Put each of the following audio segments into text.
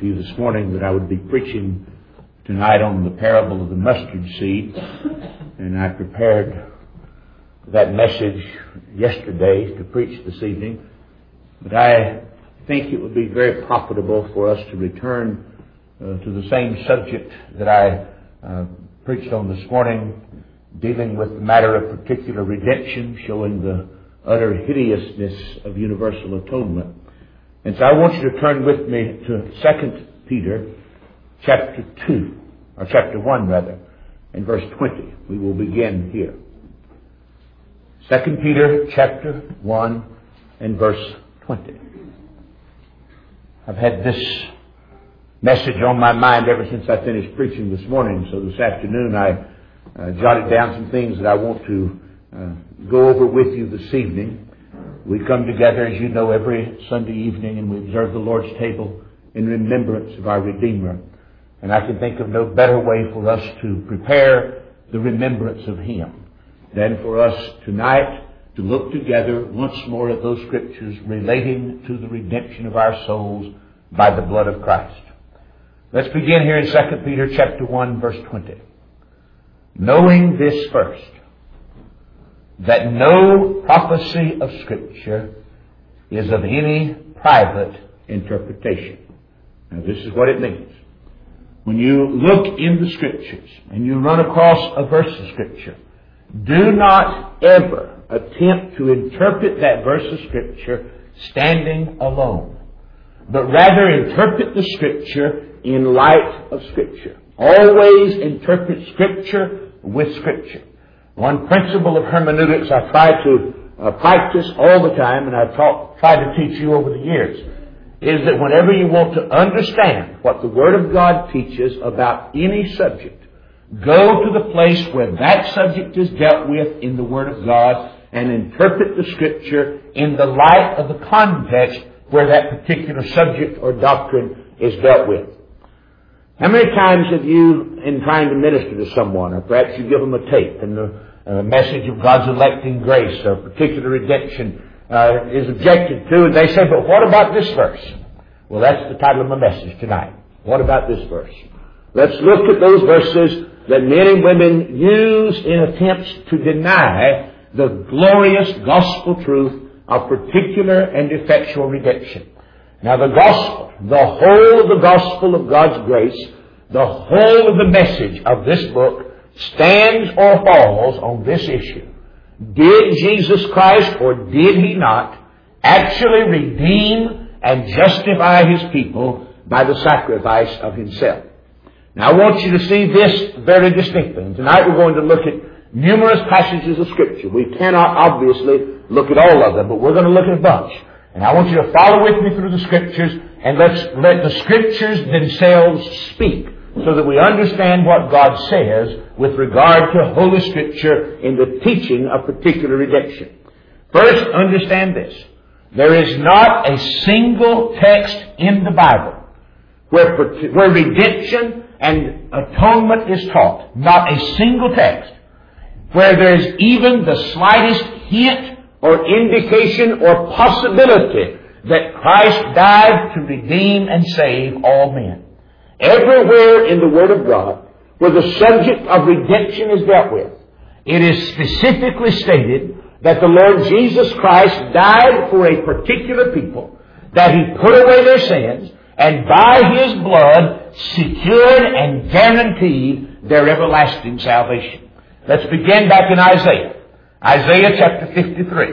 to you this morning that I would be preaching tonight on the parable of the mustard seed, and I prepared that message yesterday to preach this evening. But I think it would be very profitable for us to return to the same subject that I preached on this morning, dealing with the matter of particular redemption, showing the utter hideousness of universal atonement. And so I want you to turn with me to 2 Peter chapter 2, or chapter 1 rather, and verse 20. We will begin here. 2 Peter chapter 1 and verse 20. I've had this message on my mind ever since I finished preaching this morning, so this afternoon I jotted down some things that I want to go over with you this evening. We come together, as you know, every Sunday evening, and we observe the Lord's table in remembrance of our Redeemer. And I can think of no better way for us to prepare the remembrance of Him than for us tonight to look together once more at those scriptures relating to the redemption of our souls by the blood of Christ. Let's begin here in 2 Peter chapter 1, verse 20. Knowing this first, that no prophecy of Scripture is of any private interpretation. Now this is what it means. When you look in the Scriptures and you run across a verse of Scripture, do not ever attempt to interpret that verse of Scripture standing alone, but rather interpret the Scripture in light of Scripture. Always interpret Scripture with Scripture. One principle of hermeneutics I try to practice all the time, and I've tried to teach you over the years, is that whenever you want to understand what the Word of God teaches about any subject, go to the place where that subject is dealt with in the Word of God and interpret the Scripture in the light of the context where that particular subject or doctrine is dealt with. How many times have you, in trying to minister to someone, or perhaps you give them a tape and the message of God's electing grace or particular redemption is objected to, and they say, but what about this verse? Well, that's the title of my message tonight. What about this verse? Let's look at those verses that men and women use in attempts to deny the glorious gospel truth of particular and effectual redemption. Now the gospel, the whole of the gospel of God's grace, the whole of the message of this book stands or falls on this issue. Did Jesus Christ, or did He not, actually redeem and justify His people by the sacrifice of Himself? Now I want you to see this very distinctly. And tonight we're going to look at numerous passages of Scripture. We cannot obviously look at all of them, but we're going to look at a bunch. And I want you to follow with me through the Scriptures, and let's let the Scriptures themselves speak so that we understand what God says with regard to Holy Scripture in the teaching of particular redemption. First, understand this. There is not a single text in the Bible where redemption and atonement is taught. Not a single text where there's even the slightest hint or indication or possibility that Christ died to redeem and save all men. Everywhere in the Word of God where the subject of redemption is dealt with, it is specifically stated that the Lord Jesus Christ died for a particular people, that He put away their sins, and by His blood secured and guaranteed their everlasting salvation. Let's begin back in Isaiah. Isaiah chapter 53.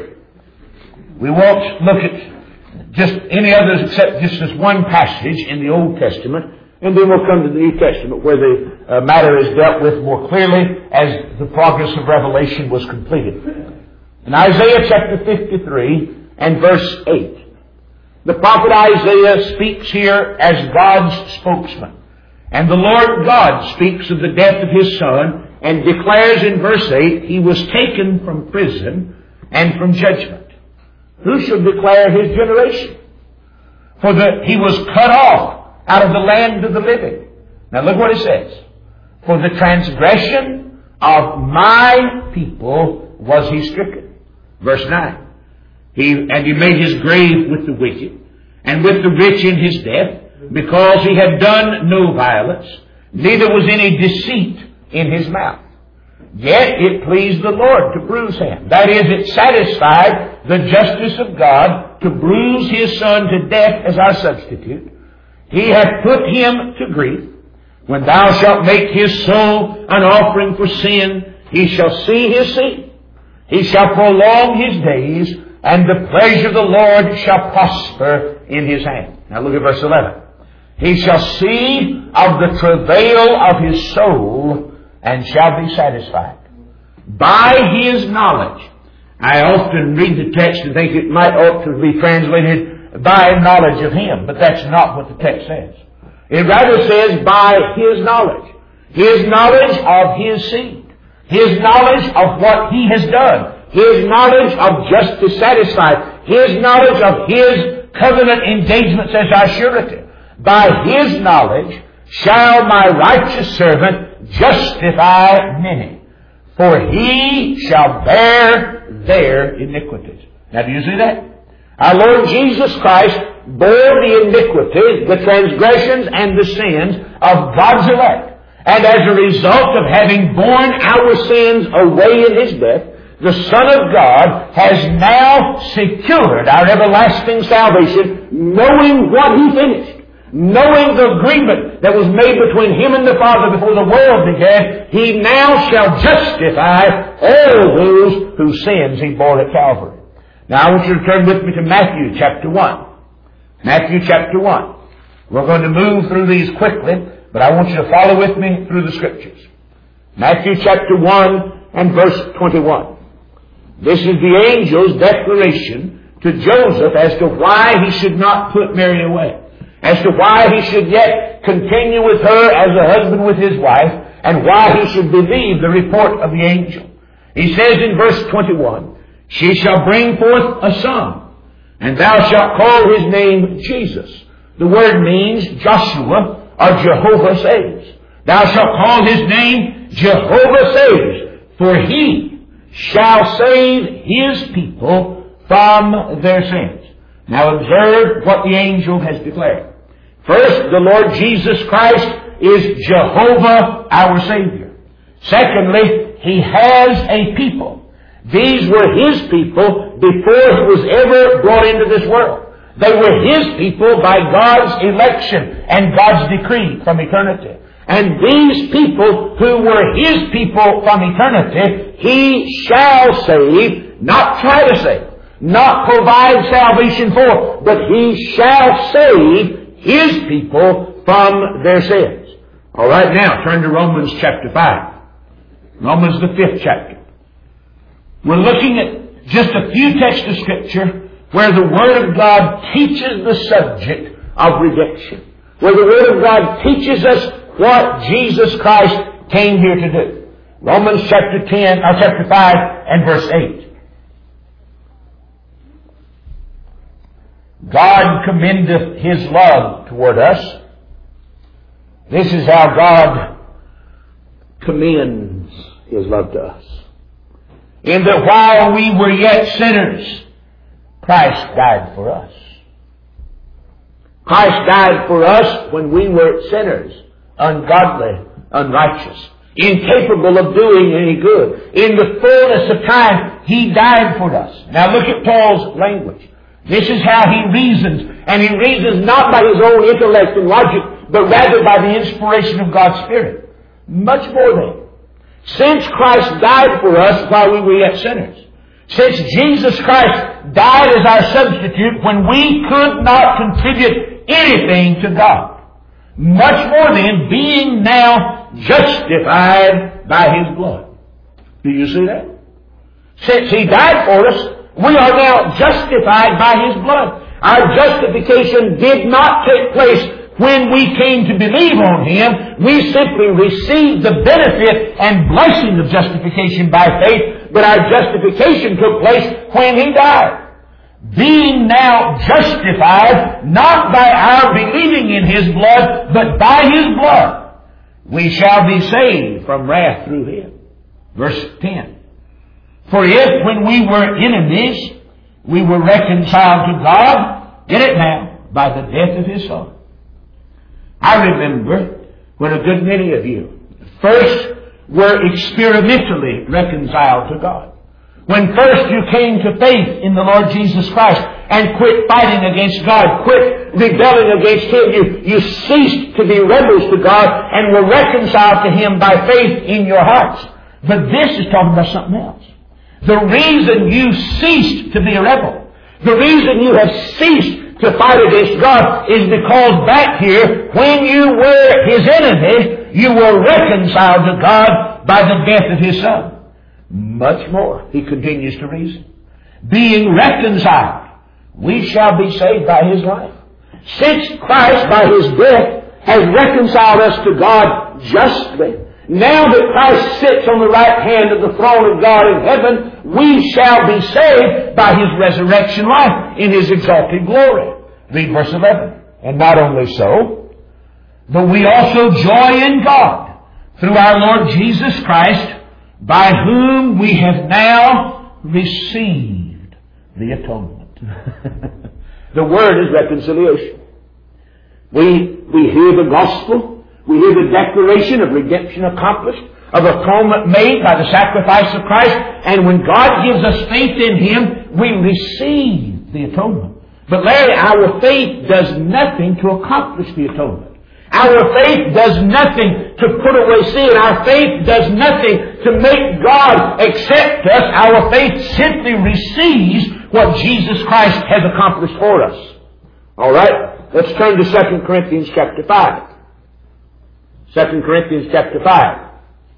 We won't look at just any others except just this one passage in the Old Testament, and then we'll come to the New Testament where the matter is dealt with more clearly as the progress of Revelation was completed. In Isaiah chapter 53 and verse 8, the prophet Isaiah speaks here as God's spokesman. And the Lord God speaks of the death of His Son and declares in verse 8, He was taken from prison and from judgment. Who shall declare His generation? For He was cut off out of the land of the living. Now look what it says. For the transgression of my people was He stricken. Verse 9. He made His grave with the wicked, and with the rich in His death, because he had done no violence, neither was any deceit in his mouth. Yet it pleased the Lord to bruise him. That is, it satisfied the justice of God to bruise his Son to death as our substitute. He hath put him to grief. When thou shalt make his soul an offering for sin, he shall see his seed. He shall prolong his days, and the pleasure of the Lord shall prosper in his hand. Now look at verse 11. He shall see of the travail of his soul, and shall be satisfied. By his knowledge. I often read the text and think it might ought to be translated by knowledge of him, but that's not what the text says. It rather says by his knowledge. His knowledge of his seed. His knowledge of what he has done. His knowledge of justice satisfied. His knowledge of his covenant engagements as our surety. By his knowledge shall my righteous servant justify many, for he shall bear their iniquities. Now do you see that? Our Lord Jesus Christ bore the iniquities, the transgressions, and the sins of God's elect. And as a result of having borne our sins away in his death, the Son of God has now secured our everlasting salvation, knowing what he finished. Knowing the agreement that was made between him and the Father before the world began, he now shall justify all those whose sins he bore at Calvary. Now I want you to turn with me to Matthew chapter 1. Matthew chapter 1. We're going to move through these quickly, but I want you to follow with me through the Scriptures. Matthew chapter 1 and verse 21. This is the angel's declaration to Joseph as to why he should not put Mary away. As to why he should yet continue with her as a husband with his wife, and why he should believe the report of the angel. He says in verse 21, She shall bring forth a son, and thou shalt call his name Jesus. The word means Joshua or Jehovah saves. Thou shalt call his name Jehovah saves, for he shall save his people from their sins. Now observe what the angel has declared. First, the Lord Jesus Christ is Jehovah our Savior. Secondly, he has a people. These were his people before he was ever brought into this world. They were his people by God's election and God's decree from eternity. And these people who were his people from eternity, he shall save, not try to save, not provide salvation for, but he shall save his people from their sins. All right, now turn to Romans chapter 5. Romans the 5th chapter. We're looking at just a few texts of Scripture where the Word of God teaches the subject of redemption. Where the Word of God teaches us what Jesus Christ came here to do. Romans chapter 5 and verse 8. God commendeth his love toward us. This is how God commends his love to us. In that while we were yet sinners, Christ died for us. Christ died for us when we were sinners, ungodly, unrighteous, incapable of doing any good. In the fullness of time, he died for us. Now look at Paul's language. This is how he reasons. And he reasons not by his own intellect and logic, but rather by the inspiration of God's Spirit. Much more than. Since Christ died for us while we were yet sinners, since Jesus Christ died as our substitute when we could not contribute anything to God, much more than being now justified by his blood. Do you see that? Since he died for us, we are now justified by his blood. Our justification did not take place when we came to believe on him. We simply received the benefit and blessing of justification by faith, but our justification took place when he died. Being now justified, not by our believing in his blood, but by his blood, we shall be saved from wrath through him. Verse 10. For if when we were enemies, we were reconciled to God, get it now, by the death of his Son. I remember when a good many of you first were experimentally reconciled to God. When first you came to faith in the Lord Jesus Christ and quit fighting against God, quit rebelling against Him, you ceased to be rebels to God and were reconciled to Him by faith in your hearts. But this is talking about something else. The reason you ceased to be a rebel, the reason you have ceased to fight against God is because back here, when you were His enemy, you were reconciled to God by the death of His Son. Much more, he continues to reason. Being reconciled, we shall be saved by His life. Since Christ, by His death, has reconciled us to God justly, now that Christ sits on the right hand of the throne of God in heaven, we shall be saved by His resurrection life in His exalted glory. Read verse 11. And not only so, but we also joy in God through our Lord Jesus Christ, by whom we have now received the atonement. The word is reconciliation. We hear the gospel. We hear the declaration of redemption accomplished, of atonement made by the sacrifice of Christ. And when God gives us faith in Him, we receive the atonement. But Larry, our faith does nothing to accomplish the atonement. Our faith does nothing to put away sin. Our faith does nothing to make God accept us. Our faith simply receives what Jesus Christ has accomplished for us. All right? Let's turn to 2 Corinthians chapter 5. 2 Corinthians chapter 5.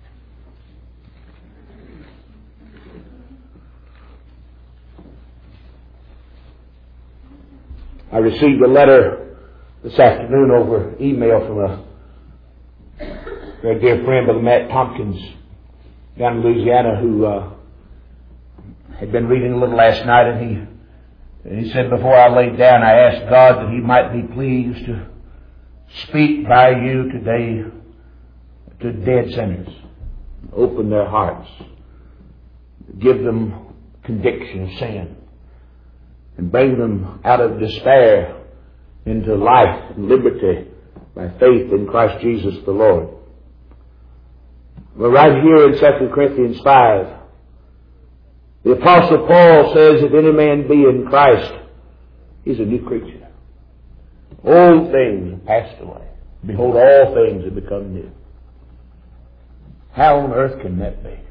I received a letter this afternoon over email from a very dear friend, Brother Matt Tompkins, down in Louisiana, who had been reading a little last night, and he said, before I laid down, I asked God that He might be pleased to speak by you today to dead sinners. Open their hearts. Give them conviction of sin. And bring them out of despair into life and liberty by faith in Christ Jesus the Lord. Well, right here in 2 Corinthians 5, the Apostle Paul says, if any man be in Christ, he's a new creature. Old things have passed away. Behold, all things have become new. How on earth can that be?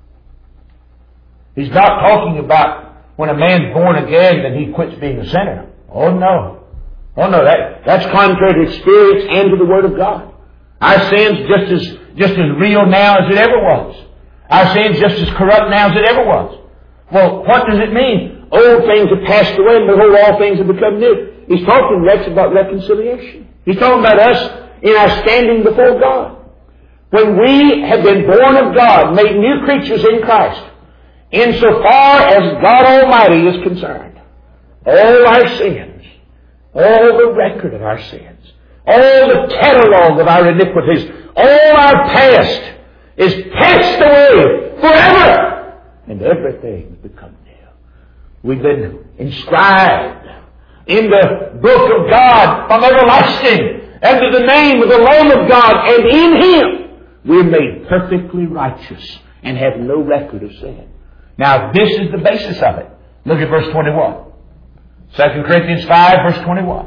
He's not talking about when a man's born again, then he quits being a sinner. Oh no. Oh no, that's contrary to experience and to the Word of God. Our sin's just as real now as it ever was. Our sin's just as corrupt now as it ever was. Well, what does it mean? Old things have passed away and behold, all things have become new. He's talking, Rex, about reconciliation. He's talking about us in our standing before God. When we have been born of God, made new creatures in Christ, insofar as God Almighty is concerned, all our sins, all the record of our sins, all the catalog of our iniquities, all our past is passed away forever, and everything has become new. We've been inscribed in the book of God from everlasting under the name of the Lamb of God, and in Him we're made perfectly righteous and have no record of sin. Now, this is the basis of it. Look at verse 21. 2 Corinthians 5, verse 21.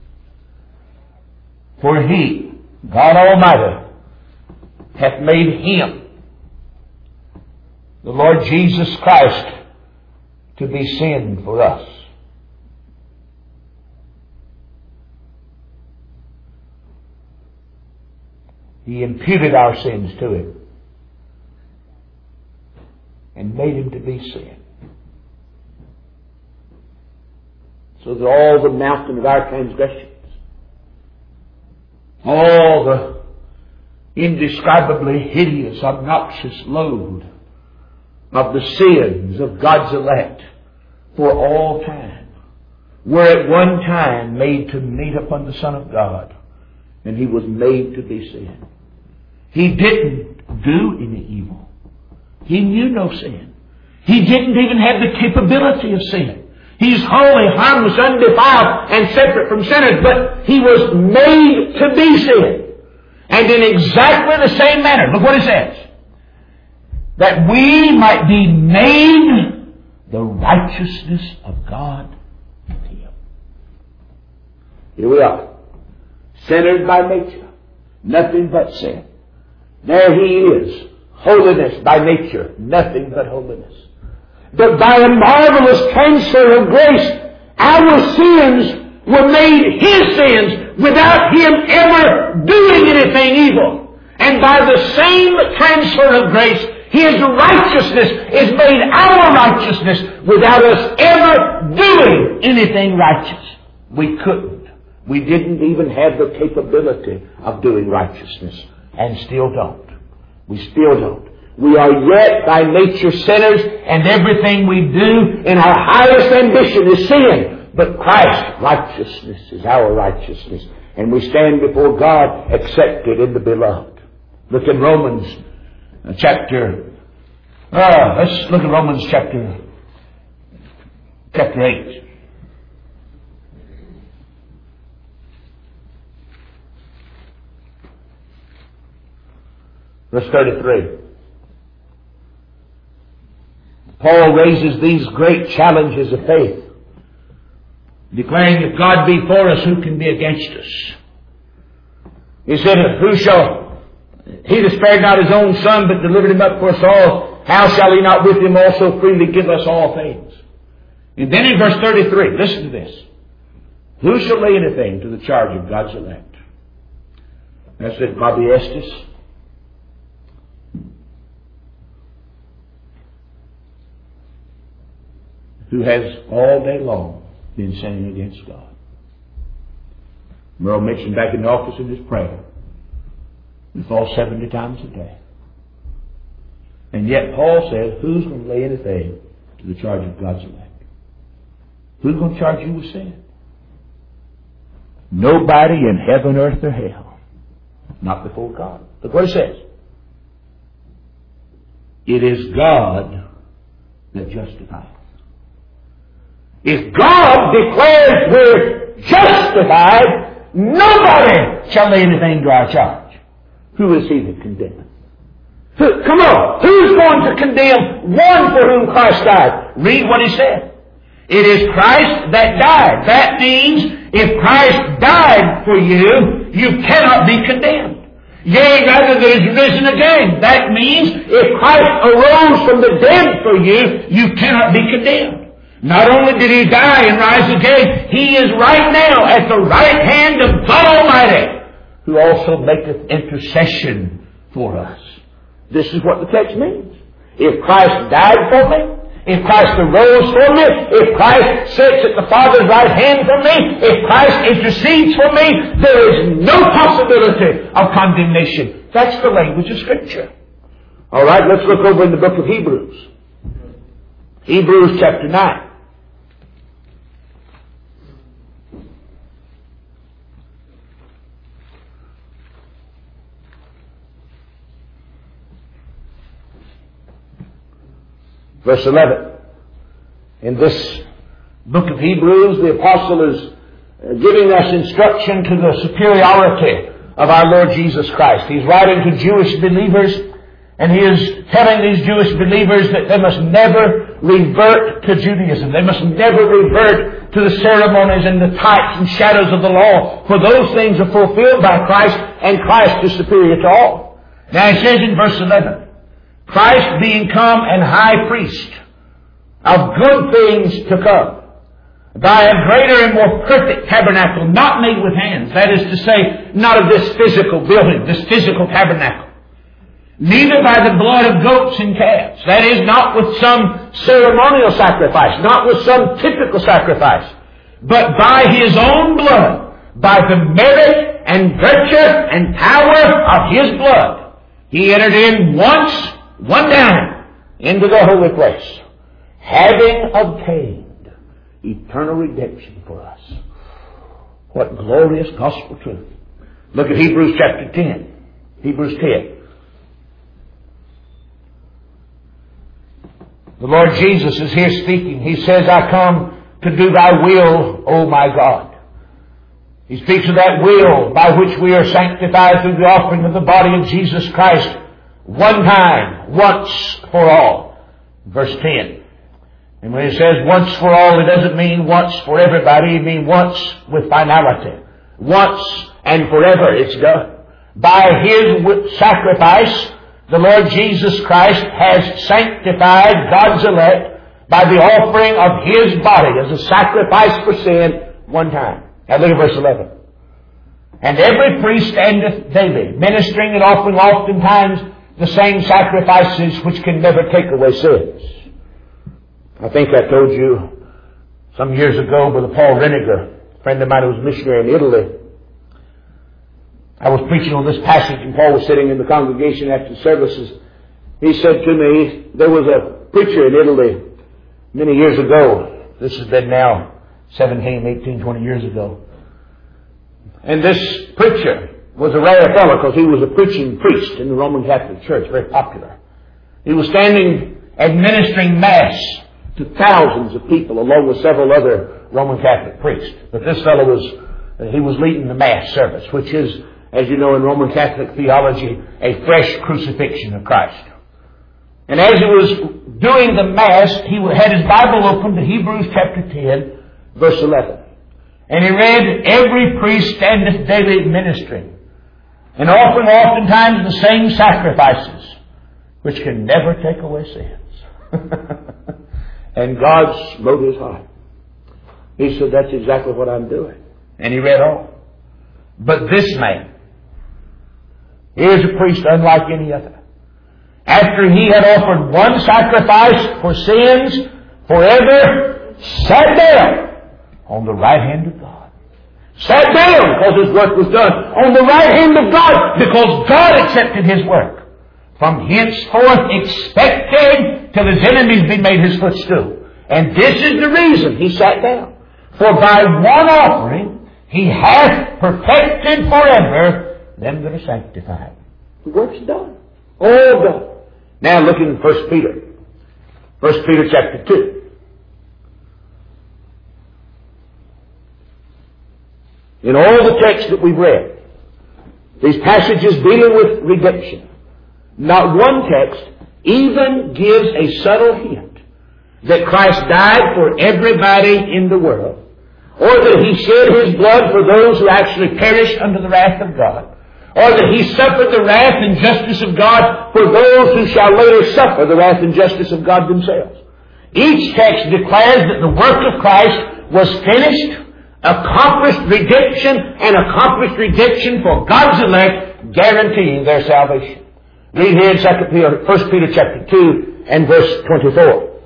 For He, God Almighty, hath made Him, the Lord Jesus Christ, to be sin for us. He imputed our sins to Him and made Him to be sin, so that all the mountain of our transgressions, all the indescribably hideous, obnoxious load of the sins of God's elect for all time were at one time made to meet upon the Son of God, and He was made to be sin. He didn't do any evil. He knew no sin. He didn't even have the capability of sin. He's holy, harmless, undefiled, and separate from sinners, but He was made to be sin. And in exactly the same manner, look what it says, that we might be made the righteousness of God in Him. Here we are, sinners by nature, nothing but sin. There He is, holiness by nature, nothing but holiness. But by a marvelous transfer of grace, our sins were made His sins without Him ever doing anything evil. And by the same transfer of grace, His righteousness is made our righteousness without us ever doing anything righteous. We couldn't. We didn't even have the capability of doing righteousness, and still don't. We still don't. We are yet by nature sinners, and everything we do in our highest ambition is sin. But Christ's righteousness is our righteousness, and we stand before God accepted in the Beloved. Look at Romans chapter. Let's look at Romans chapter 8. Verse 33. Paul raises these great challenges of faith, declaring, if God be for us, who can be against us? He said, He that spared not His own Son, but delivered Him up for us all, how shall He not with Him also freely give us all things? And then in verse 33, listen to this. Who shall lay anything to the charge of God's elect? That's it, Bobby Estes. Who has all day long been sinning against God. Merle mentioned back in the office in his prayer, we fall 70 times a day. And yet Paul said, who's going to lay anything to the charge of God's elect? Who's going to charge you with sin? Nobody in heaven, earth, or hell. Not before God. Look what it says. It is God that justifies. If God declares we're justified, nobody shall lay anything to our charge. Who is He that condemneth? Come on. Who's going to condemn one for whom Christ died? Read what He said. It is Christ that died. That means if Christ died for you, you cannot be condemned. Yea, rather that is risen again. That means if Christ arose from the dead for you, you cannot be condemned. Not only did He die and rise again, He is right now at the right hand of God Almighty, who also maketh intercession for us. This is what the text means. If Christ died for me, if Christ arose for me, if Christ sits at the Father's right hand for me, if Christ intercedes for me, there is no possibility of condemnation. That's the language of Scripture. All right, let's look over in the book of Hebrews. Hebrews chapter 9. Verse 11. In this book of Hebrews, the apostle is giving us instruction to the superiority of our Lord Jesus Christ. He's writing to Jewish believers, and he is telling these Jewish believers that they must never revert to Judaism. They must never revert to the ceremonies and the types and shadows of the law, for those things are fulfilled by Christ, and Christ is superior to all. Now it says in verse 11, Christ being come and high priest of good things to come, by a greater and more perfect tabernacle, not made with hands. That is to say, not of this physical building, this physical tabernacle. Neither by the blood of goats and calves. That is, not with some ceremonial sacrifice, not with some typical sacrifice, but by His own blood, by the merit and virtue and power of His blood. He entered in once, one time, into the holy place, having obtained eternal redemption for us. What glorious gospel truth. Look at Hebrews chapter 10. Hebrews 10. The Lord Jesus is here speaking. He says, I come to do thy will, O my God. He speaks of that will by which we are sanctified through the offering of the body of Jesus Christ one time, once for all. Verse 10. And when it says once for all, it doesn't mean once for everybody. It means once with finality. Once and forever it's done. By His sacrifice, the Lord Jesus Christ has sanctified God's elect by the offering of His body as a sacrifice for sin one time. Now look at verse 11. And every priest standeth daily, ministering and offering oftentimes the same sacrifices which can never take away sins. I think I told you some years ago, Brother Paul Reniger, a friend of mine who was a missionary in Italy, I was preaching on this passage and Paul was sitting in the congregation after the services. He said to me, there was a preacher in Italy many years ago. This has been now 17, 18, 20 years ago. And this preacher was a rare fellow because he was a preaching priest in the Roman Catholic Church, very popular. He was standing administering Mass to thousands of people along with several other Roman Catholic priests. But this fellow was leading the Mass service, which is, as you know in Roman Catholic theology, a fresh crucifixion of Christ. And as he was doing the Mass, he had his Bible open to Hebrews chapter 10, verse 11. And he read, every priest standeth daily ministering, and offering oftentimes the same sacrifices, which can never take away sins. And God smote his heart. He said, that's exactly what I'm doing. And he read on. But this man, here's a priest unlike any other. After he had offered one sacrifice for sins forever, sat down on the right hand of God. Sat down because his work was done on the right hand of God because God accepted his work. From henceforth expecting till his enemies be made his footstool. And this is the reason he sat down. For by one offering he hath perfected forever them that are sanctified. The work's done. All done. Now look in 1 Peter. 1 Peter chapter 2. In all the texts that we've read, these passages dealing with redemption, not one text even gives a subtle hint that Christ died for everybody in the world, or that He shed His blood for those who actually perished under the wrath of God, or that He suffered the wrath and justice of God for those who shall later suffer the wrath and justice of God themselves. Each text declares that the work of Christ was finished, accomplished redemption, and accomplished redemption for God's elect, guaranteeing their salvation. Read here in 1 Peter chapter 2 and verse 24.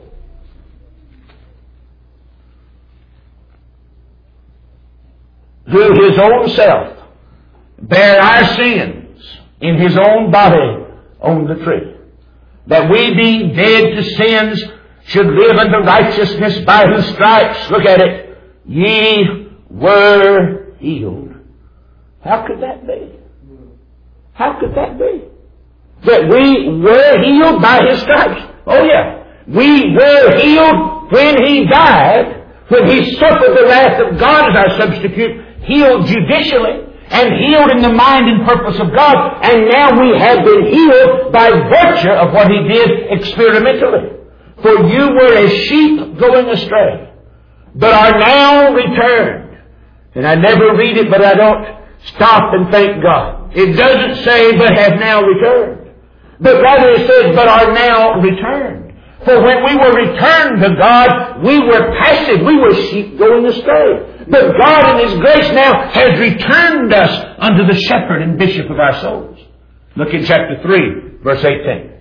Who His own self bare our sins in His own body on the tree, that we being dead to sins should live unto righteousness, by whose stripes, look at it, ye were healed. How could that be? How could that be? That we were healed by His stripes. Oh yeah. We were healed when He died, when He suffered the wrath of God as our substitute, healed judicially, and healed in the mind and purpose of God, and now we have been healed by virtue of what He did experimentally. For you were as sheep going astray, but are now returned. And I never read it, but I don't stop and thank God. It doesn't say, but have now returned. But rather it says, but are now returned. For when we were returned to God, we were passive. We were sheep going astray. But God in His grace now has returned us unto the shepherd and bishop of our souls. Look in chapter 3, verse 18.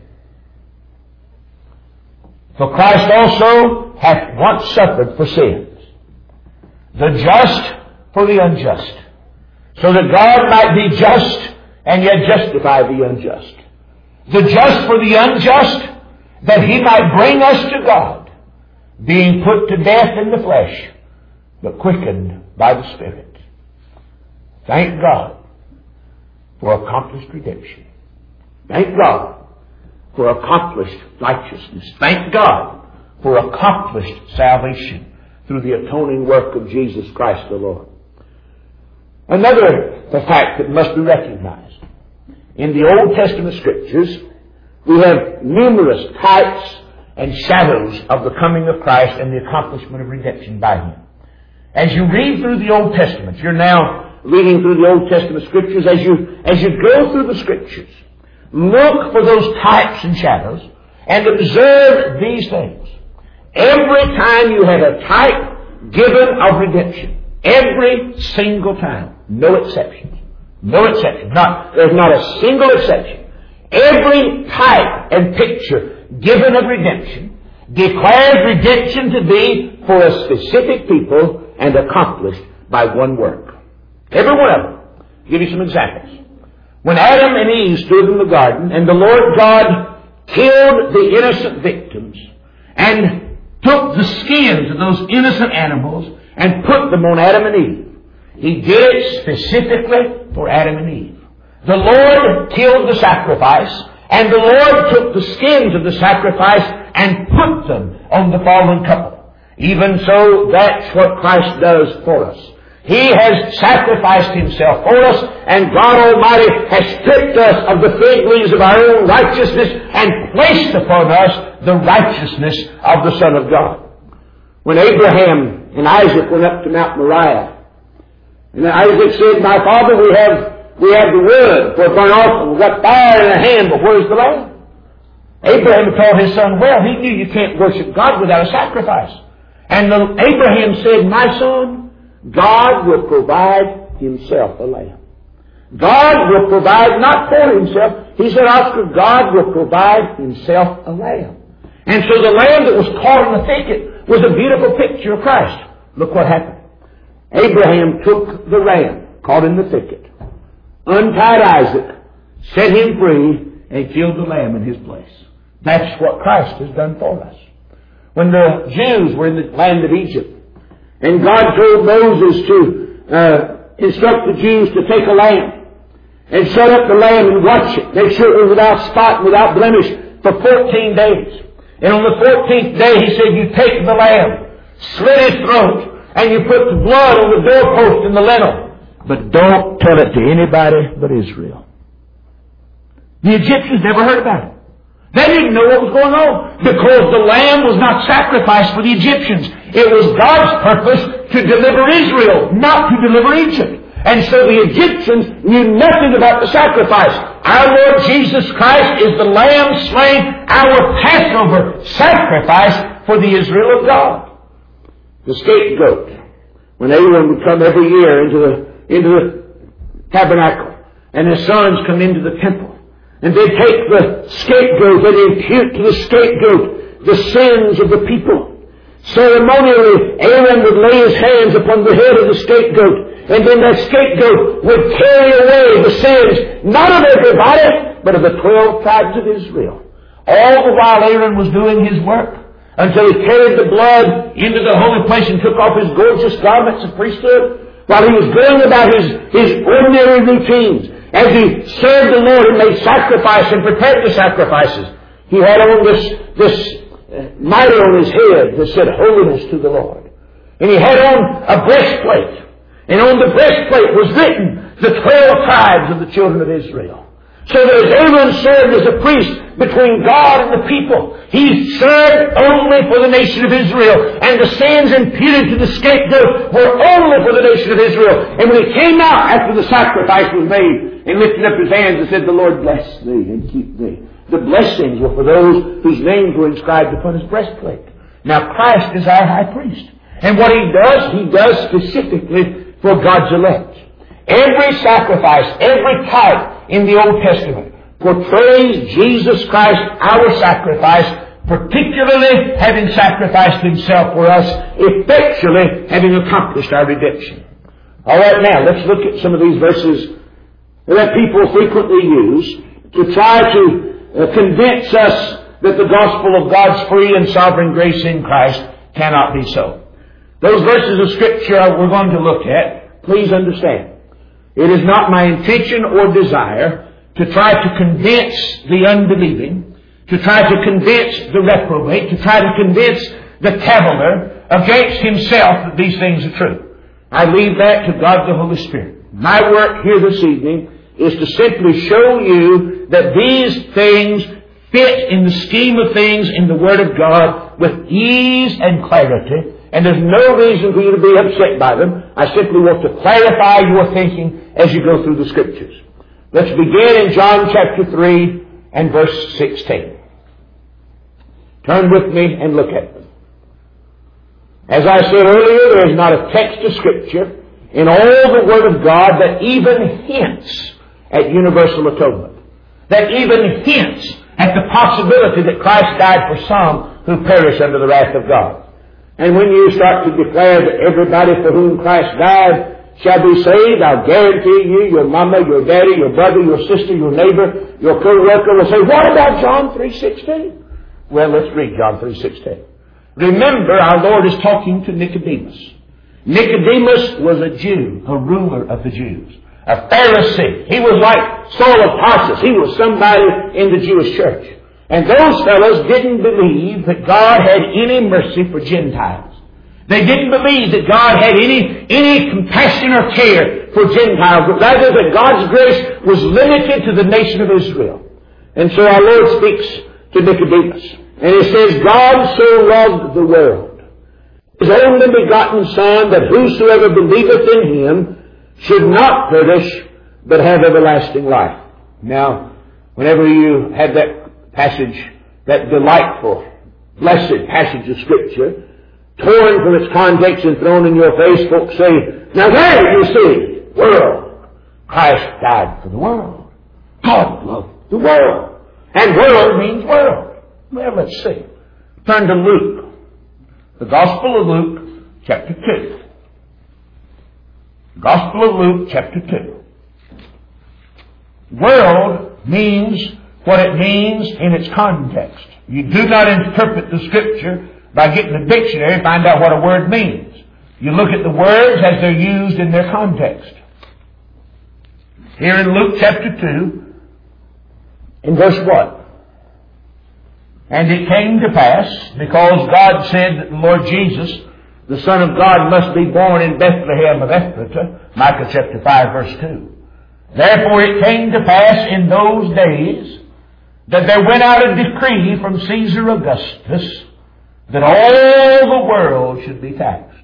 For Christ also hath once suffered for sins, the just for the unjust, so that God might be just and yet justify the unjust. The just for the unjust, that He might bring us to God, being put to death in the flesh, but quickened by the Spirit. Thank God for accomplished redemption. Thank God for accomplished righteousness. Thank God for accomplished salvation. through the atoning work of Jesus Christ the Lord. Another fact that must be recognized. In the Old Testament Scriptures, we have numerous types and shadows of the coming of Christ and the accomplishment of redemption by Him. As you read through the Old Testament, you're now reading through the Old Testament Scriptures, as you go through the Scriptures, look for those types and shadows and observe these things. Every time you have a type given of redemption, every single time, no exceptions. No exception. There's not a single exception. Every type and picture given of redemption declares redemption to be for a specific people and accomplished by one work. Every one of them. I'll give you some examples. When Adam and Eve stood in the garden and the Lord God killed the innocent victims and took the skins of those innocent animals and put them on Adam and Eve, He did it specifically for Adam and Eve. The Lord killed the sacrifice, and the Lord took the skins of the sacrifice and put them on the fallen couple. Even so, that's what Christ does for us. He has sacrificed Himself for us, and God Almighty has stripped us of the fig leaves of our own righteousness and placed upon us the righteousness of the Son of God. When Abraham and Isaac went up to Mount Moriah, and Isaac said, "My father, we have the wood for a burnt offering. We've got fire in our hand, but where's the lamb?" Abraham told his son, well, he knew you can't worship God without a sacrifice. And Abraham said, "My son, God will provide Himself a lamb." God will provide, not for Himself. He said, Oscar, God will provide Himself a lamb. And so the lamb that was caught in the thicket was a beautiful picture of Christ. Look what happened. Abraham took the ram caught in the thicket, untied Isaac, set him free, and killed the lamb in his place. That's what Christ has done for us. When the Jews were in the land of Egypt, and God told Moses to instruct the Jews to take a lamb and set up the lamb and watch it, make sure it was without spot, without blemish, for 14 days. And on the 14th day, He said, you take the lamb, slit his throat, and you put the blood on the doorpost and the lintel. But don't tell it to anybody but Israel. The Egyptians never heard about it. They didn't know what was going on because the lamb was not sacrificed for the Egyptians. It was God's purpose to deliver Israel, not to deliver Egypt. And so the Egyptians knew nothing about the sacrifice. Our Lord Jesus Christ is the lamb slain, our Passover sacrifice for the Israel of God. The scapegoat. When Aaron would come every year into the tabernacle, and his sons come into the temple, and they'd take the scapegoat and impute to the scapegoat the sins of the people. Ceremonially, Aaron would lay his hands upon the head of the scapegoat, and then that scapegoat would carry away the sins, not of everybody, but of the 12 tribes of Israel. All the while Aaron was doing his work, until he carried the blood into the holy place and took off his gorgeous garments of priesthood, while he was going about his ordinary routines, as he served the Lord and made sacrifice and prepared the sacrifices. He had on this mitre on his head that said, Holiness to the Lord. And he had on a breastplate. And on the breastplate was written the 12 tribes of the children of Israel. So that as Aaron served as a priest between God and the people, he served only for the nation of Israel. And the sins imputed to the scapegoat were only for the nation of Israel. And when he came out after the sacrifice was made and lifted up his hands and said, The Lord bless thee and keep thee, the blessings were for those whose names were inscribed upon his breastplate. Now Christ is our high priest. And what he does specifically for God's elect. Every sacrifice, every type in the Old Testament portrays Jesus Christ, our sacrifice, particularly having sacrificed Himself for us, effectually having accomplished our redemption. All right, now let's look at some of these verses that people frequently use to try to convince us that the gospel of God's free and sovereign grace in Christ cannot be so. Those verses of Scripture we're going to look at, please understand. It is not my intention or desire to try to convince the unbelieving, to try to convince the reprobate, to try to convince the caviller against himself that these things are true. I leave that to God the Holy Spirit. My work here this evening is to simply show you that these things fit in the scheme of things in the Word of God with ease and clarity, and there's no reason for you to be upset by them. I simply want to clarify your thinking as you go through the Scriptures. Let's begin in John chapter 3 and verse 16. Turn with me and look at them. As I said earlier, there is not a text of Scripture in all the Word of God that even hints at universal atonement, that even hints at the possibility that Christ died for some who perish under the wrath of God. And when you start to declare that everybody for whom Christ died shall be saved, I'll guarantee you, your mama, your daddy, your brother, your sister, your neighbor, your co-worker will say, what about John 3:16? Well, let's read John 3:16. Remember, our Lord is talking to Nicodemus. Nicodemus was a Jew, a ruler of the Jews, a Pharisee. He was like Saul of Tarsus. He was somebody in the Jewish church. And those fellows didn't believe that God had any mercy for Gentiles. They didn't believe that God had any compassion or care for Gentiles, but rather that God's grace was limited to the nation of Israel. And so our Lord speaks to Nicodemus. And He says, God so loved the world, His only begotten Son, that whosoever believeth in Him should not perish, but have everlasting life. Now, whenever you have that passage, that delightful, blessed passage of Scripture, torn from its context and thrown in your face, folks say, now there you see, world. Christ died for the world. God loved the world. And world means world. Well, let's see. Turn to Luke. The Gospel of Luke, chapter 2. Gospel of Luke, chapter 2. World means what it means in its context. You do not interpret the Scripture by getting a dictionary and find out what a word means. You look at the words as they're used in their context. Here in Luke chapter 2, in verse 1. And it came to pass, because God said that the Lord Jesus, the Son of God, must be born in Bethlehem of Ephrathah, Micah chapter 5, verse 2. Therefore it came to pass in those days that there went out a decree from Caesar Augustus that all the world should be taxed.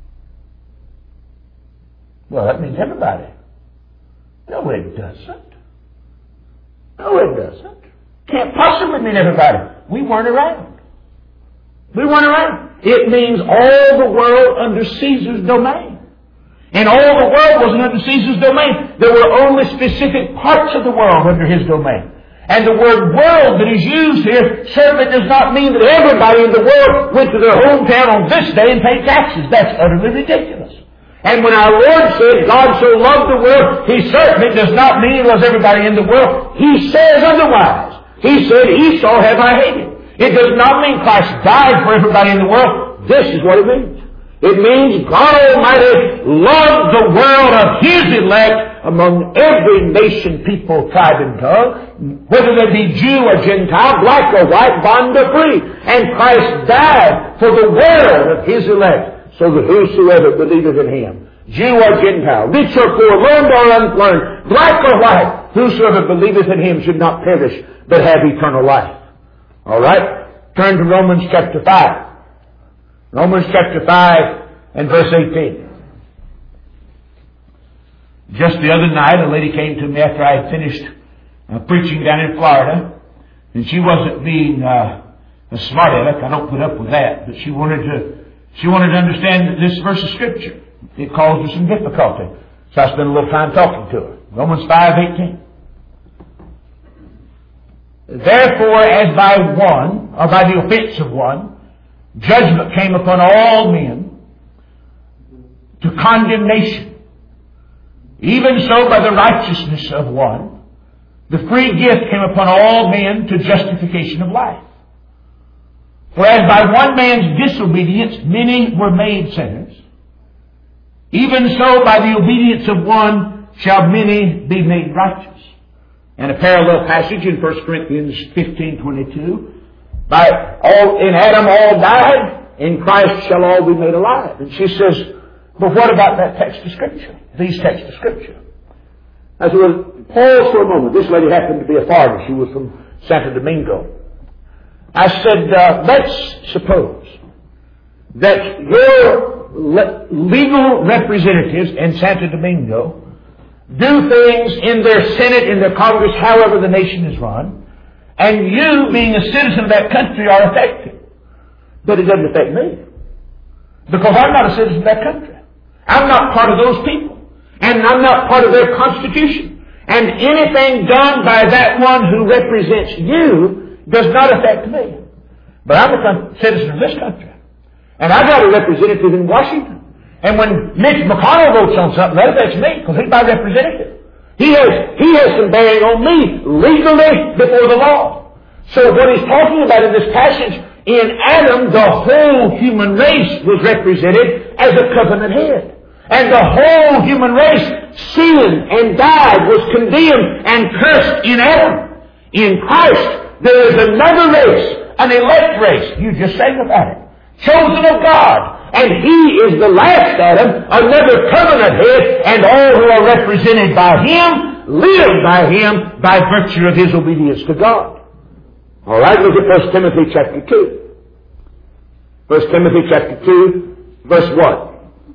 Well, that means everybody. No, it doesn't. No, it doesn't. Can't possibly mean everybody. We weren't around. We weren't around. It means all the world under Caesar's domain. And all the world wasn't under Caesar's domain. There were only specific parts of the world under his domain. And the word world that is used here certainly does not mean that everybody in the world went to their hometown on this day and paid taxes. That's utterly ridiculous. And when our Lord said God so loved the world, He certainly does not mean it was everybody in the world. He says otherwise. He said, Esau have I hated. It does not mean Christ died for everybody in the world. This is what it means. It means God Almighty loved the world of His elect among every nation, people, tribe, and tongue, whether they be Jew or Gentile, black or white, bond or free. And Christ died for the world of His elect, so that whosoever believeth in Him, Jew or Gentile, rich or poor, learned or unlearned, black or white, whosoever believeth in Him should not perish, but have eternal life. All right? Turn to Romans chapter 5. Romans chapter 5 and verse 18. Just the other night, a lady came to me after I had finished preaching down in Florida, and she wasn't being a smart aleck. I don't put up with that, but she wanted to understand this verse of Scripture. It caused her some difficulty, so I spent a little time talking to her. Romans 5:18. Therefore, as by one, or by the offense of one, judgment came upon all men to condemnation, even so by the righteousness of one, the free gift came upon all men to justification of life. For as by one man's disobedience many were made sinners, even so by the obedience of one shall many be made righteous. And a parallel passage in 1 Corinthians 15:22. In Adam all died, In Christ shall all be made alive. And she says, but what about that text of Scripture? These texts of Scripture. I said, well, pause for a moment. This lady happened to be a foreigner. She was from Santo Domingo. I said, let's suppose that your legal representatives in Santo Domingo do things in their Senate, in their Congress, however the nation is run, and you, being a citizen of that country, are affected. But it doesn't affect me. Because I'm not a citizen of that country. I'm not part of those people. And I'm not part of their constitution. And anything done by that one who represents you does not affect me. But I'm a citizen of this country. And I've got a representative in Washington. And when Mitch McConnell votes on something, that affects me, because he's my representative. He has some bearing on me, legally, before the law. So what he's talking about in this passage, in Adam, the whole human race was represented as a covenant head. And the whole human race sinned and died, was condemned and cursed in Adam. In Christ, there is another race, an elect race. You just sang about it. Chosen of God. And He is the last Adam, another covenant head, and all who are represented by Him live by Him by virtue of His obedience to God. All right, look at 1 Timothy chapter 2. 1 Timothy chapter 2, verse 1.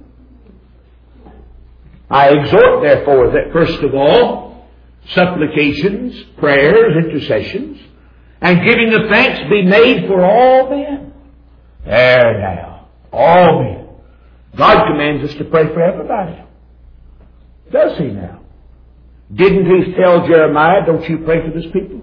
I exhort, therefore, that first of all, supplications, prayers, intercessions, and giving of thanks be made for all men. There now. All men. God commands us to pray for everybody. Does He now? Didn't He tell Jeremiah, don't you pray for this people?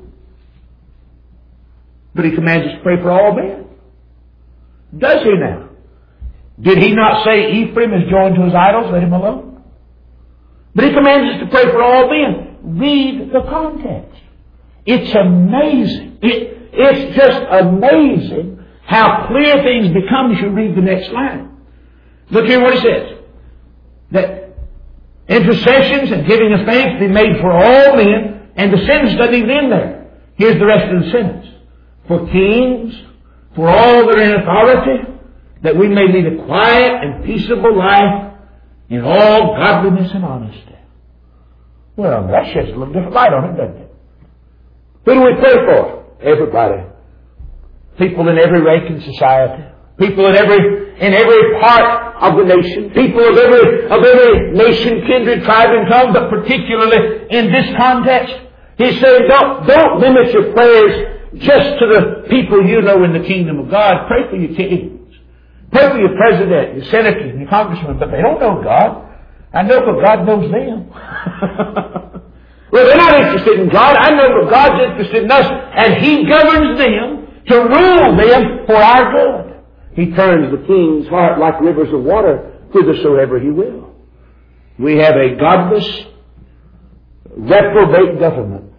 But He commands us to pray for all men. Does He now? Did He not say Ephraim is joined to his idols, let him alone? But He commands us to pray for all men. Read the context. It's amazing. It's just amazing how clear things become as you read the next line. Look here what He says. That intercessions and giving of thanks be made for all men, and the sentence doesn't even end there. Here's the rest of the sentence. For kings, for all that are in authority, that we may lead a quiet and peaceable life in all godliness and honesty. Well, that sheds a little different light on it, doesn't it? Who do we pray for? Everybody. People in every rank in society. People in every part of the nation. People of every nation, kindred, tribe, and tongue, but particularly in this context. He's saying, don't limit your prayers just to the people you know in the kingdom of God. Pray for your kings. Pray for your president, your senators, and your congressmen, but they don't know God. I know, but God knows them. Well, they're not interested in God. I know, but God's interested in us, and He governs them to rule them for our good. He turns the king's heart like rivers of water whithersoever He will. We have a godless, reprobate government.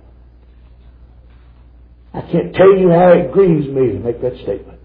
I can't tell you how it grieves me to make that statement.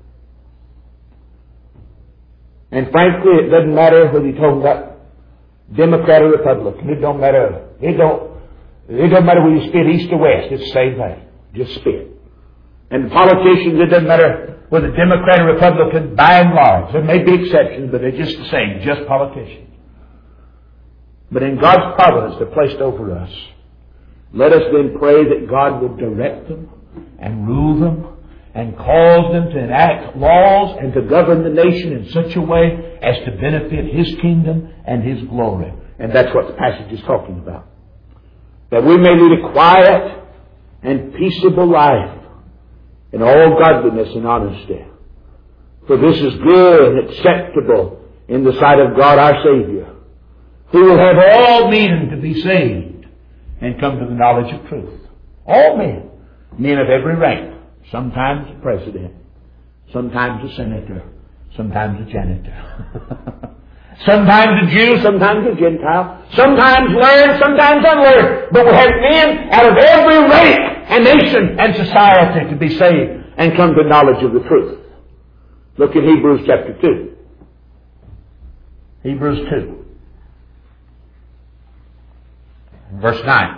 And frankly, it doesn't matter whether you're talking about Democrat or Republican. It don't matter. It don't matter whether you spit east or west. It's the same thing. Just spit. And politicians, it doesn't matter whether Democrat or Republican, by and large. There may be exceptions, but they're just the same, just politicians. But in God's providence they're placed over us. Let us then pray that God will direct them and rule them and cause them to enact laws and to govern the nation in such a way as to benefit His kingdom and His glory. And that's what the passage is talking about. That we may lead a quiet and peaceable life in all godliness and honesty. For this is good and acceptable in the sight of God our Savior, who will have all men to be saved and come to the knowledge of truth. All men. Men of every rank. Sometimes a president. Sometimes a senator. Sometimes a janitor. Sometimes a Jew, sometimes a Gentile. Sometimes learned, sometimes unlearned. But we have men out of every rank and nation and society to be saved and come to knowledge of the truth. Look at Hebrews chapter 2. Hebrews 2. Verse 9.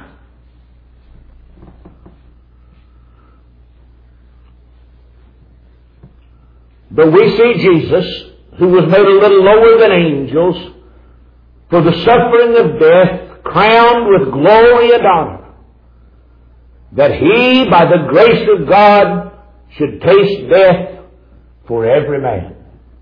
But we see Jesus, who was made a little lower than angels, for the suffering of death, crowned with glory and honor, that He, by the grace of God, should taste death for every man.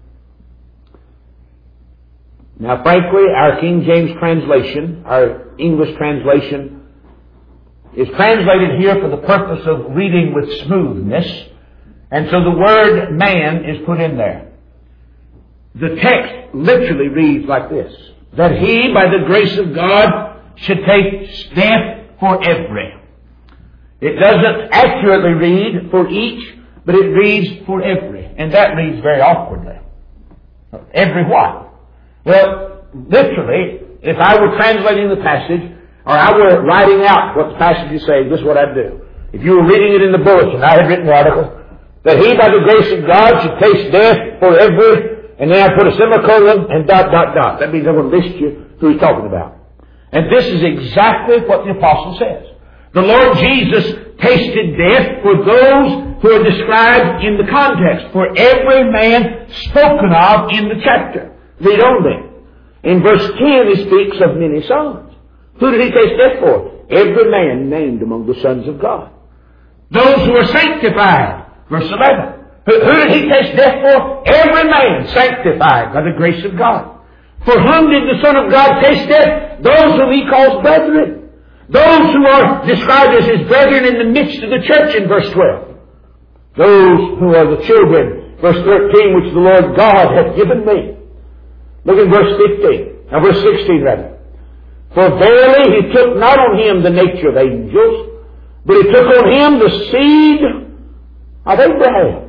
Now, frankly, our King James translation, our English translation, is translated here for the purpose of reading with smoothness, and so the word man is put in there. The text literally reads like this: that He, by the grace of God, should taste death for every. It doesn't accurately read for each, but it reads for every. And that reads very awkwardly. Every what? Well, literally, if I were translating the passage, or I were writing out what the passage is saying, this is what I'd do. If you were reading it in the bulletin, I had written the article, that He, by the grace of God, should taste death for every, and then I put a semicolon and ... That means I'm going to list you who He's talking about. And this is exactly what the apostle says. The Lord Jesus tasted death for those who are described in the context, for every man spoken of in the chapter. Read on then. In verse 10 he speaks of many sons. Who did He taste death for? Every man named among the sons of God. Those who are sanctified. Verse 11. Who did He taste death for? Every man sanctified by the grace of God. For whom did the Son of God taste death? Those whom He calls brethren. Those who are described as His brethren in the midst of the church in verse 12. Those who are the children, verse 13, which the Lord God hath given me. Look at verse 15. Now verse 16 rather. For verily He took not on Him the nature of angels, but He took on Him the seed of Abraham.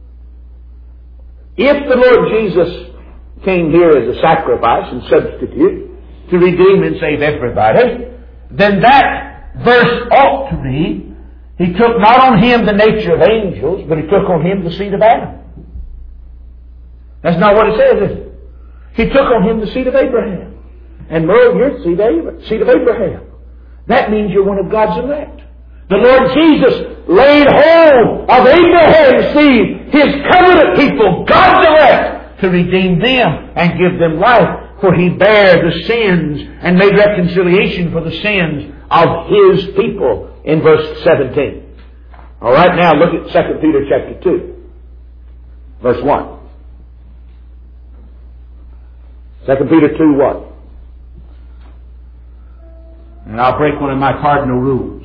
If the Lord Jesus came here as a sacrifice and substitute to redeem and save everybody, then that verse ought to read, He took not on Him the nature of angels, but He took on Him the seed of Adam. That's not what it says, is it? He took on Him the seed of Abraham. And Merle, you're the seed of Abraham. That means you're one of God's elect. The Lord Jesus laid hold of Abraham's seed, His covenant people, God's elect, to redeem them and give them life. For He bare the sins and made reconciliation for the sins of His people in verse 17. All right, now look at 2 Peter chapter 2, verse 1. 2 Peter 2, 1. And I'll break one of my cardinal rules.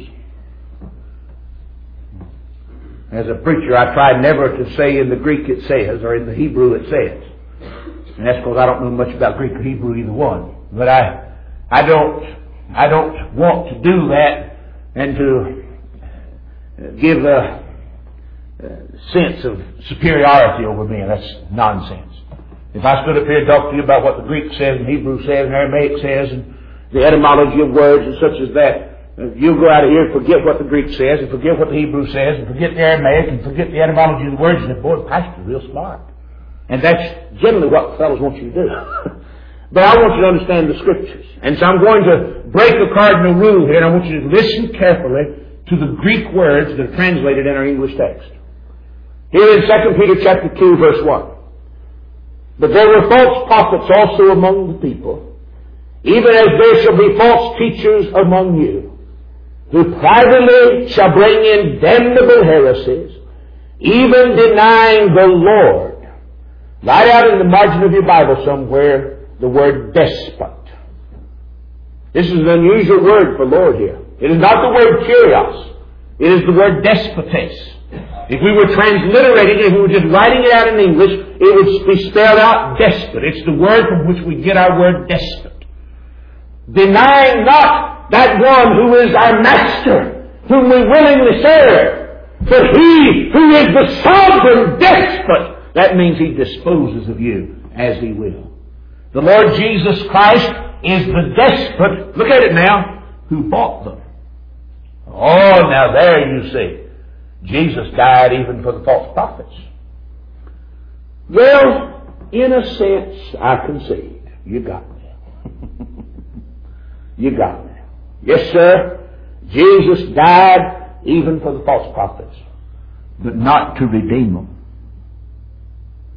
As a preacher, I try never to say in the Greek it says, or in the Hebrew it says. And that's because I don't know much about Greek or Hebrew, either one. But I don't want to do that and to give a sense of superiority over men. That's nonsense. If I stood up here and talked to you about what the Greek says and Hebrew says and Aramaic says and the etymology of words and such as that, you'll go out of here and forget what the Greek says and forget what the Hebrew says and forget the Aramaic and forget the etymology of the words, and boy, the pastor's real smart. And that's generally what fellows want you to do. But I want you to understand the Scriptures. And so I'm going to break a cardinal rule here, and I want you to listen carefully to the Greek words that are translated in our English text. Here in 2 Peter chapter 2, verse 1. But there were false prophets also among the people, even as there shall be false teachers among you, who privately shall bring in damnable heresies, even denying the Lord. Write out in the margin of your Bible somewhere the word despot. This is an unusual word for Lord here. It is not the word kurios. It is the word despotes. If we were transliterating it, if we were just writing it out in English, it would be spelled out despot. It's the word from which we get our word despot. Denying not that one who is our master, whom we willingly serve, but He who is the sovereign despot. That means He disposes of you as He will. The Lord Jesus Christ is the despot, look at it now, who bought them. Oh, now there you see. Jesus died even for the false prophets. Well, in a sense, I concede. You got me. You got me. Yes, sir. Jesus died even for the false prophets, but not to redeem them.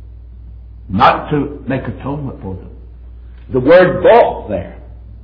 not to make atonement for them. The word bought there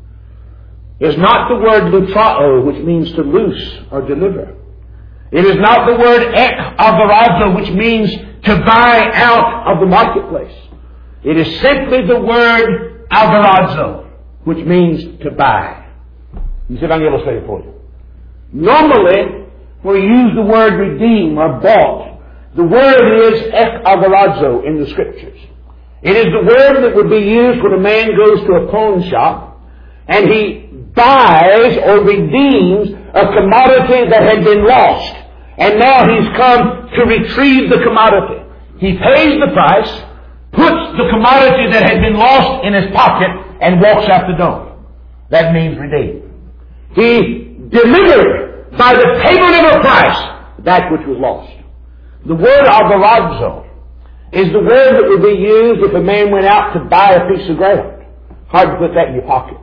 is not the word lutrao, which means to loose or deliver. It is not the word ek agarazo, which means to buy out of the marketplace. It is simply the word agarazo, which means to buy. Let me see if I can illustrate it for you. Normally, when we use the word redeem or bought, the word is ek agarazo in the Scriptures. It is the word that would be used when a man goes to a pawn shop and he buys or redeems a commodity that had been lost. And now he's come to retrieve the commodity. He pays the price, puts the commodity that had been lost in his pocket, and walks out the door. That means redeem. He delivered by the payment of a price that which was lost. The word agarazo is the word that would be used if a man went out to buy a piece of ground. Hard to put that in your pocket.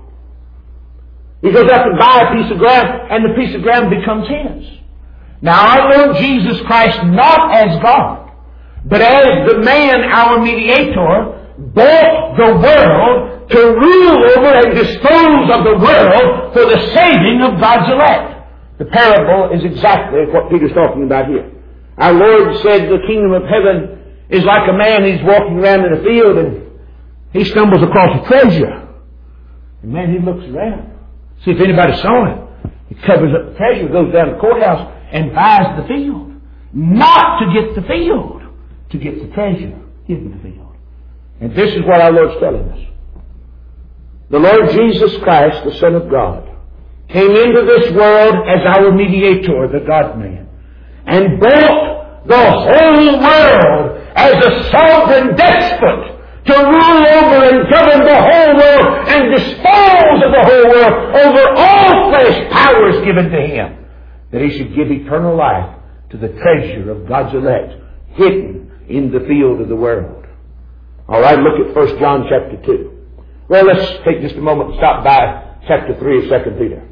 He goes out to buy a piece of ground, and the piece of ground becomes his. Now, our Lord Jesus Christ, not as God, but as the man, our mediator, bought the world to rule over and dispose of the world for the saving of God's elect. The parable is exactly what Peter's talking about here. Our Lord said the kingdom of heaven is like a man who's walking around in a field and he stumbles across a treasure. And man, he looks around, see if anybody saw him. He covers up the treasure, goes down to the courthouse, and buys the field. Not to get the field, to get the treasure. Give him the field. And this is what our Lord's telling us. The Lord Jesus Christ, the Son of God, came into this world as our mediator, the God-man, and bought the whole world as a sovereign despot to rule over and govern the whole world and dispose of the whole world over all flesh, powers given to him, that he should give eternal life to the treasure of God's elect hidden in the field of the world. All right, look at 1 John chapter 2. Well, let's take just a moment and stop by chapter 3 of 2 Peter.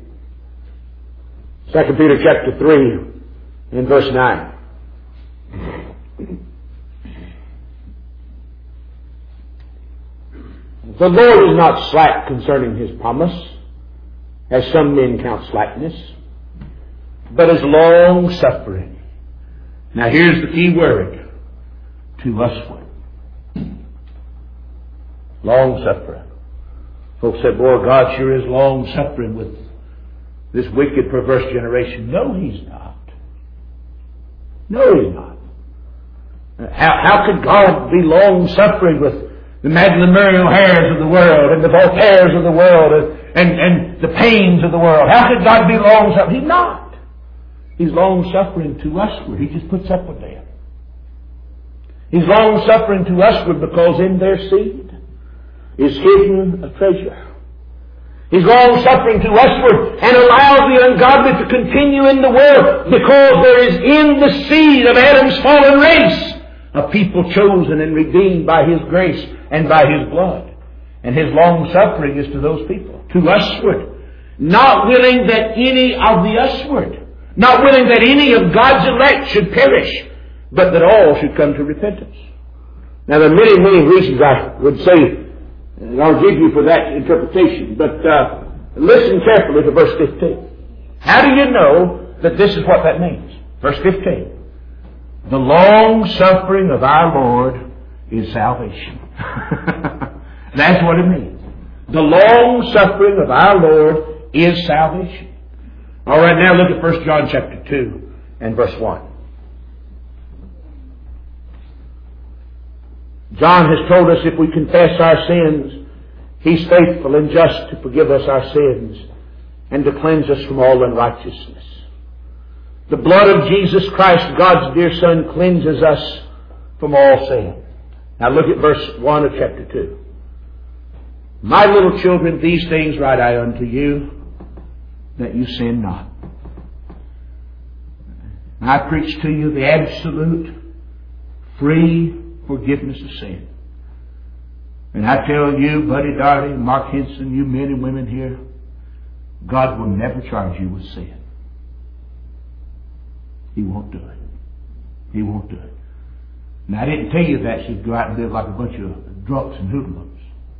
2 Peter chapter 3 and verse 9. The Lord is not slack concerning His promise, as some men count slackness, but is long-suffering. Now here's the key word. To usward. Long-suffering. Folks said, boy, God sure is long-suffering with this wicked, perverse generation. No, He's not. No, He's not. How could God be long-suffering with the Madeleine Muriel Hairs of the world and the Voltaires of the world and the Paines of the world? How could God be long-suffering? He's not. He's long-suffering to usward. He just puts up with them. He's long-suffering to usward because in their seed is hidden a treasure. He's long-suffering to usward and allows the ungodly to continue in the world because there is in the seed of Adam's fallen race a people chosen and redeemed by His grace and by His blood. And His long-suffering is to those people. To usward. Not willing that any of the usward, not willing that any of God's elect should perish, but that all should come to repentance. Now there are many, many reasons I would say, and I'll give you for that interpretation, but listen carefully to verse 15. How do you know that this is what that means? Verse 15. The long-suffering of our Lord is salvation. That's what it means. The long-suffering of our Lord is salvation. All right, now look at 1 John chapter 2 and verse 1. John has told us if we confess our sins, He's faithful and just to forgive us our sins and to cleanse us from all unrighteousness. The blood of Jesus Christ, God's dear Son, cleanses us from all sin. Now look at verse 1 of chapter 2. My little children, these things write I unto you, that you sin not. I preach to you the absolute, free forgiveness of sin. And I tell you, Buddy Darty, Mark Henson, you men and women here, God will never charge you with sin. He won't do it. He won't do it. And I didn't tell you that she'd go out and live like a bunch of drunks and hoodlums.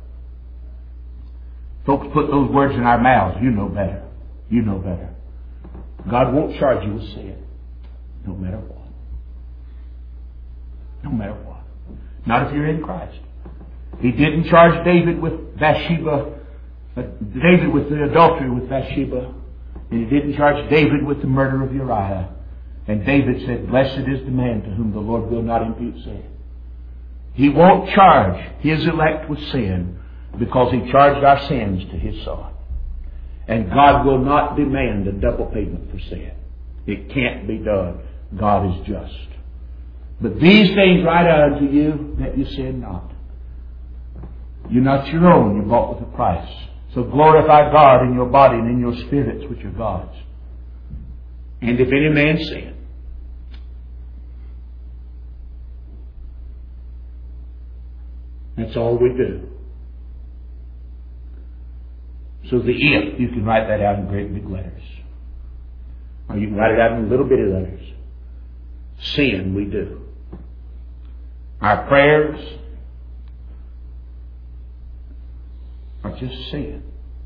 Folks put those words in our mouths. You know better. You know better. God won't charge you with sin. No matter what. No matter what. Not if you're in Christ. He didn't charge David with Bathsheba, David with the adultery with Bathsheba. And He didn't charge David with the murder of Uriah. And David said, blessed is the man to whom the Lord will not impute sin. He won't charge His elect with sin because He charged our sins to His Son. And God will not demand a double payment for sin. It can't be done. God is just. But these things write unto you that you sin not. You're not your own. You're bought with a price. So glorify God in your body and in your spirits, which are God's. And if any man sin, that's all we do. So the if, you can write that out in great big letters. Or you can write it out in little bitty letters. Sin we do. Our prayers are just sin.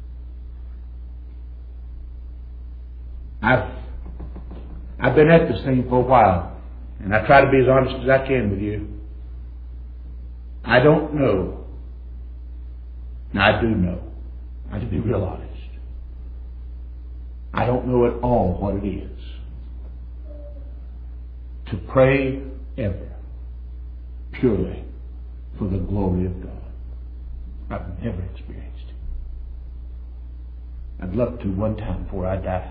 I've been at this thing for a while, and I try to be as honest as I can with you. I don't know. Now I do know. I have to be real honest. I don't know at all what it is to pray ever purely for the glory of God. I've never experienced it. I'd love to one time before I die.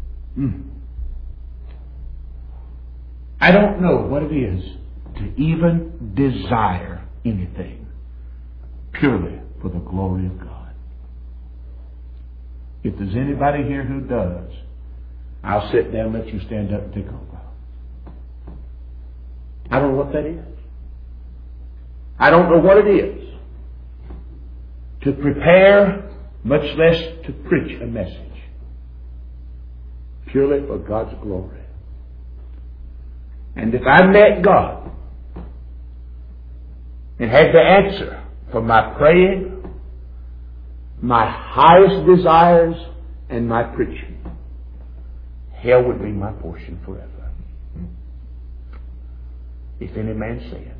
I don't know what it is to even desire anything purely for the glory of God. If there's anybody here who does, I'll sit down and let you stand up and take over. I don't know what that is. I don't know what it is to prepare, much less to preach a message purely for God's glory. And if I met God and had the answer for my praying, my highest desires, and my preaching, hell would be my portion forever. If any man sin,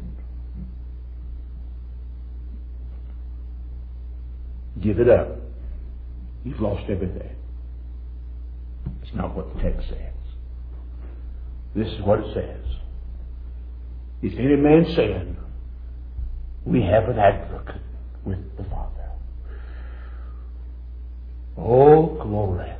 give it up. You've lost everything. It's not what the text says. This is what it says. If any man sin, we have an advocate with the Father. Oh, glory.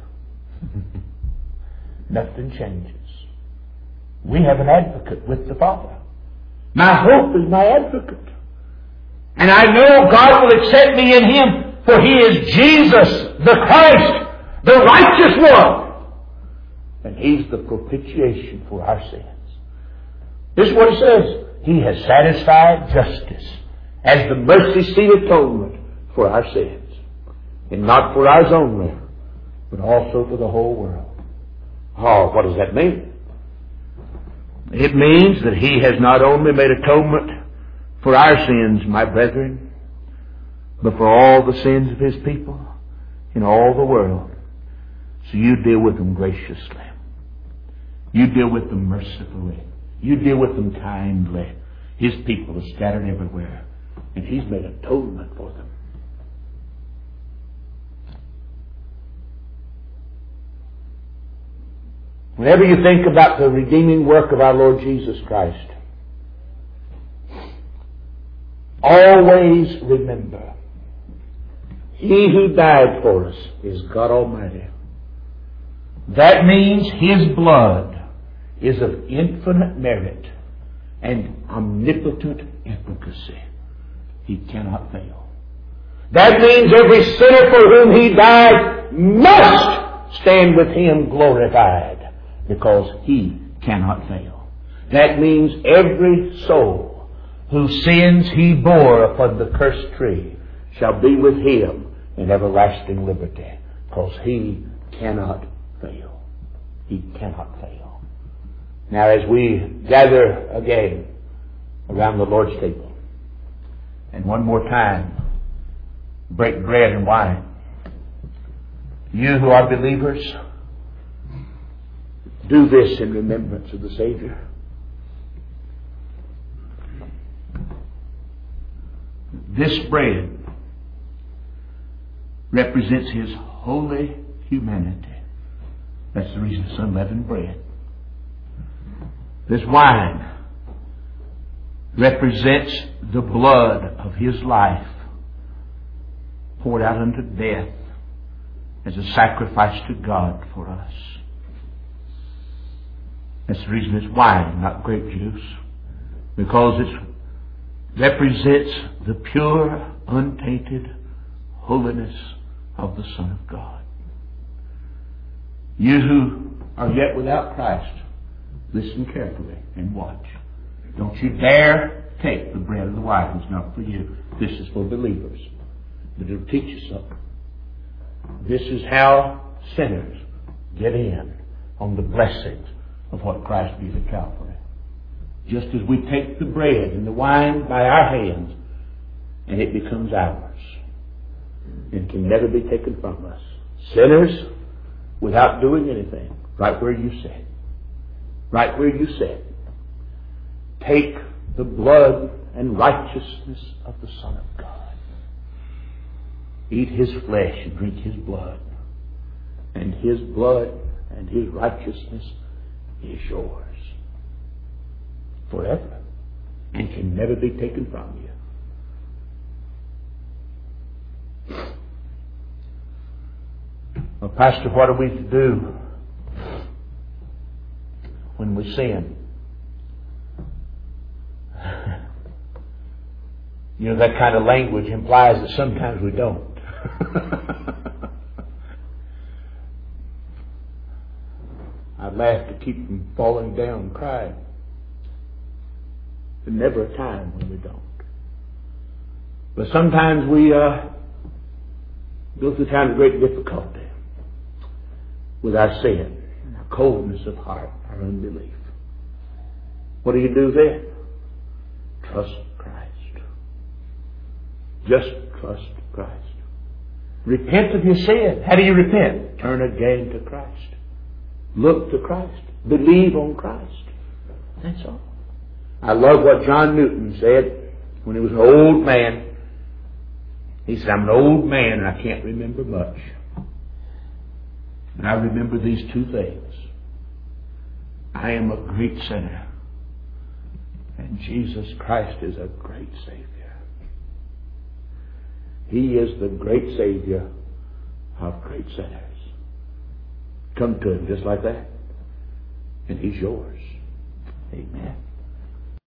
Nothing changes. We have an advocate with the Father. My hope is my advocate. And I know God will accept me in Him, for He is Jesus, the Christ, the righteous one. And He's the propitiation for our sins. This is what it says. He has satisfied justice as the mercy seat atonement for our sins. And not for ours only, but also for the whole world. Oh, what does that mean? It means that He has not only made atonement for our sins, my brethren, but for all the sins of His people in all the world. So you deal with them graciously. You deal with them mercifully. You deal with them kindly. His people are scattered everywhere, and He's made atonement for them. Whenever you think about the redeeming work of our Lord Jesus Christ, always remember, He who died for us is God Almighty. That means His blood is of infinite merit and omnipotent efficacy. He cannot fail. That means every sinner for whom He died must stand with Him glorified, because He cannot fail. That means every soul whose sins He bore upon the cursed tree shall be with Him in everlasting liberty, because He cannot fail. He cannot fail. Now as we gather again, around the Lord's table. And one more time, break bread and wine. You who are believers, do this in remembrance of the Savior. This bread represents His holy humanity. That's the reason it's unleavened bread. This wine represents the blood of His life poured out unto death as a sacrifice to God for us. That's the reason it's wine, not grape juice, because it represents the pure, untainted holiness of the Son of God. You who are yet without Christ, listen carefully and watch. Don't you dare take the bread or the wine. It's not for you. This is for believers. But it'll teach you something. This is how sinners get in on the blessings of what Christ did at Calvary. Just as we take the bread and the wine by our hands, and it becomes ours. It can never be taken from us. Sinners, without doing anything, right where you sit. Right where you sit. Take the blood and righteousness of the Son of God. Eat His flesh and drink His blood. And His blood and His righteousness is yours forever and can never be taken from you. Well, Pastor, what are we to do when we sin? You know, that kind of language implies that sometimes we don't. I laugh to keep from falling down and crying. There's never a time when we don't. But sometimes we go through times of great difficulty with our sin, our coldness of heart, our unbelief. What do you do then? Trust Christ. Just trust Christ. Repent of your sin. How do you repent? Turn again to Christ. Look to Christ. Believe on Christ. That's all. I love what John Newton said when he was an old man. He said, I'm an old man and I can't remember much. And I remember these two things. I am a great sinner. And Jesus Christ is a great Savior. He is the great Savior of great sinners. Come to Him just like that, and He's yours. Amen.